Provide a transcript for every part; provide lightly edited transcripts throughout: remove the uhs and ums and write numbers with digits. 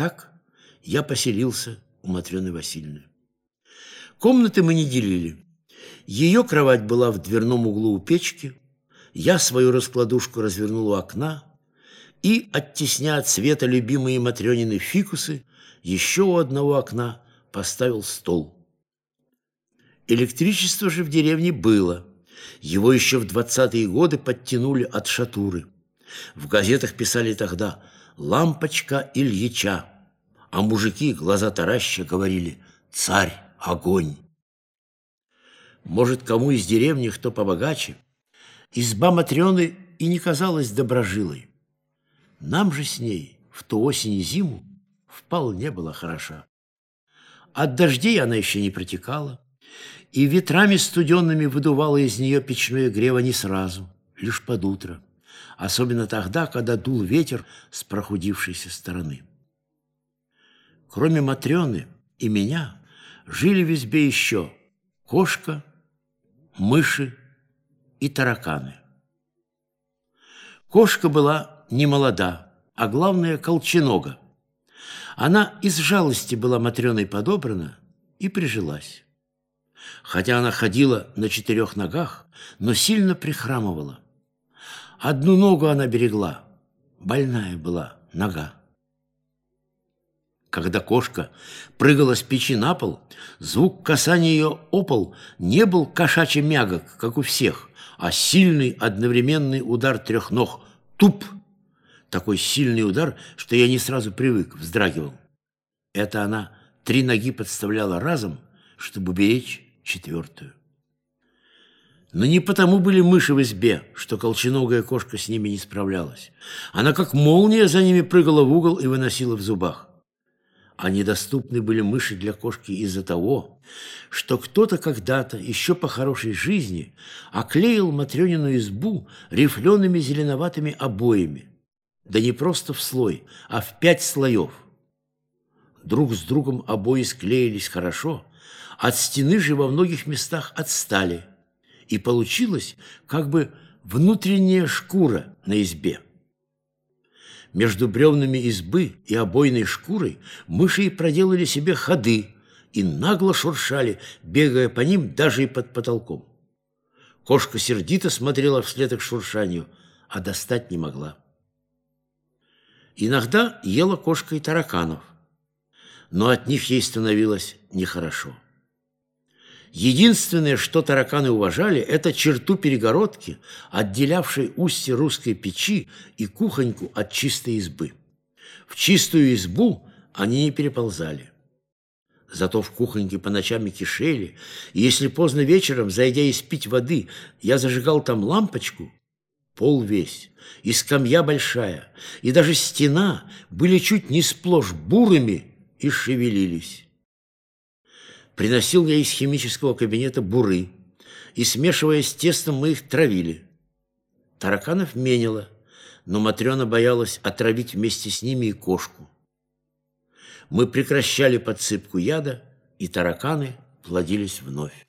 Так я поселился у Матрёны Васильевны. Комнаты мы не делили. Ее кровать была в дверном углу у печки, я свою раскладушку развернул у окна и, оттесняя от света любимые Матрёнины фикусы, еще у одного окна поставил стол. Электричество же в деревне было. Его еще в 20-е годы подтянули от шатуры. В газетах писали тогда «Лампочка Ильича», а мужики, глаза тараща, говорили «Царь, огонь». Может, кому из деревни, кто побогаче, изба Матрёны и не казалась доброжилой. Нам же с ней в ту осень и зиму вполне была хороша. От дождей она еще не протекала, и ветрами студенными выдувала из нее печное грево не сразу, лишь под утро, особенно тогда, когда дул ветер с прохудившейся стороны. Кроме Матрёны и меня жили в избе еще кошка, мыши и тараканы. Кошка была не молода, а главное, колченога. Она из жалости была Матрёной подобрана и прижилась. Хотя она ходила на 4 ногах, но сильно прихрамывала. Одну ногу она берегла, больная была нога. Когда кошка прыгала с печи на пол, звук касания ее о пол не был кошачий мягок, как у всех, а сильный одновременный удар 3 ног – туп! Такой сильный удар, что я не сразу привык, вздрагивал. Это она 3 ноги подставляла разом, чтобы беречь 4-ю. Но не потому были мыши в избе, что колченогая кошка с ними не справлялась. Она как молния за ними прыгала в угол и выносила в зубах. А недоступны были мыши для кошки из-за того, что кто-то когда-то, еще по хорошей жизни, оклеил Матрёнину избу рифлеными зеленоватыми обоями. Да не просто в слой, а в 5 слоев. Друг с другом обои склеились хорошо, от стены же во многих местах отстали, и получилась как бы внутренняя шкура на избе. Между бревнами избы и обойной шкурой мыши проделали себе ходы и нагло шуршали, бегая по ним даже и под потолком. Кошка сердито смотрела вслед их шуршанию, а достать не могла. Иногда ела кошка и тараканов, но от них ей становилось нехорошо. Единственное, что тараканы уважали, это черту перегородки, отделявшей устье русской печи и кухоньку от чистой избы. В чистую избу они не переползали. Зато в кухоньке по ночам и кишели, и если поздно вечером, зайдя испить воды, я зажигал там лампочку, пол весь, и скамья большая, и даже стена были чуть не сплошь бурыми и шевелились. Приносил я из химического кабинета буры, и, смешивая с тестом, мы их травили. Тараканов меняло, но Матрёна боялась отравить вместе с ними и кошку. Мы прекращали подсыпку яда, и тараканы плодились вновь.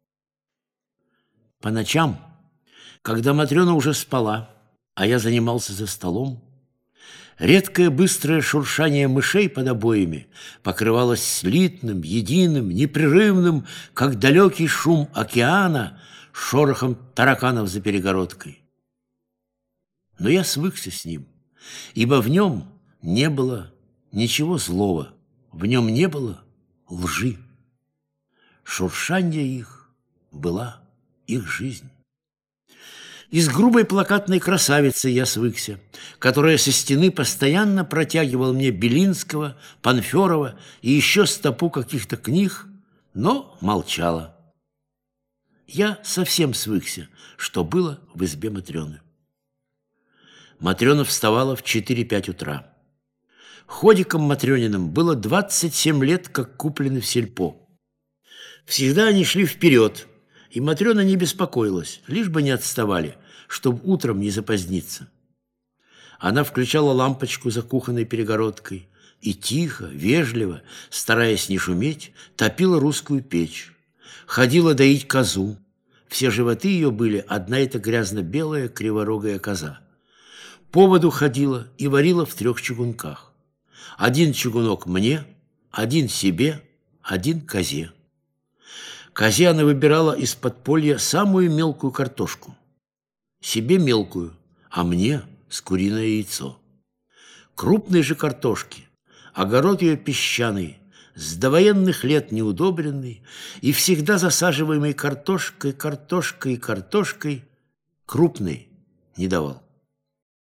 По ночам, когда Матрёна уже спала, а я занимался за столом, редкое быстрое шуршание мышей под обоями покрывалось слитным, единым, непрерывным, как далекий шум океана, шорохом тараканов за перегородкой. Но я свыкся с ним, ибо в нем не было ничего злого, в нем не было лжи. Шуршание их была их жизнь. Из грубой плакатной красавицы я свыкся, которая со стены постоянно протягивала мне Белинского, Панферова и еще стопу каких-то книг, но молчала. Я совсем свыкся, что было в избе Матрёны. Матрёна вставала в 4-5 утра. Ходикам Матрёниным было 27 лет, как куплены в сельпо. Всегда они шли вперед, и Матрёна не беспокоилась, лишь бы не отставали, чтобы утром не запоздниться. Она включала лампочку за кухонной перегородкой и тихо, вежливо, стараясь не шуметь, топила русскую печь. Ходила доить козу. Все животы ее были одна эта грязно-белая криворогая коза. По воду ходила и варила в 3 чугунках. Один чугунок мне, один себе, один козе. Козе она выбирала из подполья самую мелкую картошку. Себе мелкую, а мне с куриное яйцо. Крупной же картошки огород ее песчаный, с довоенных лет неудобренный и всегда засаживаемый картошкой, крупной не давал.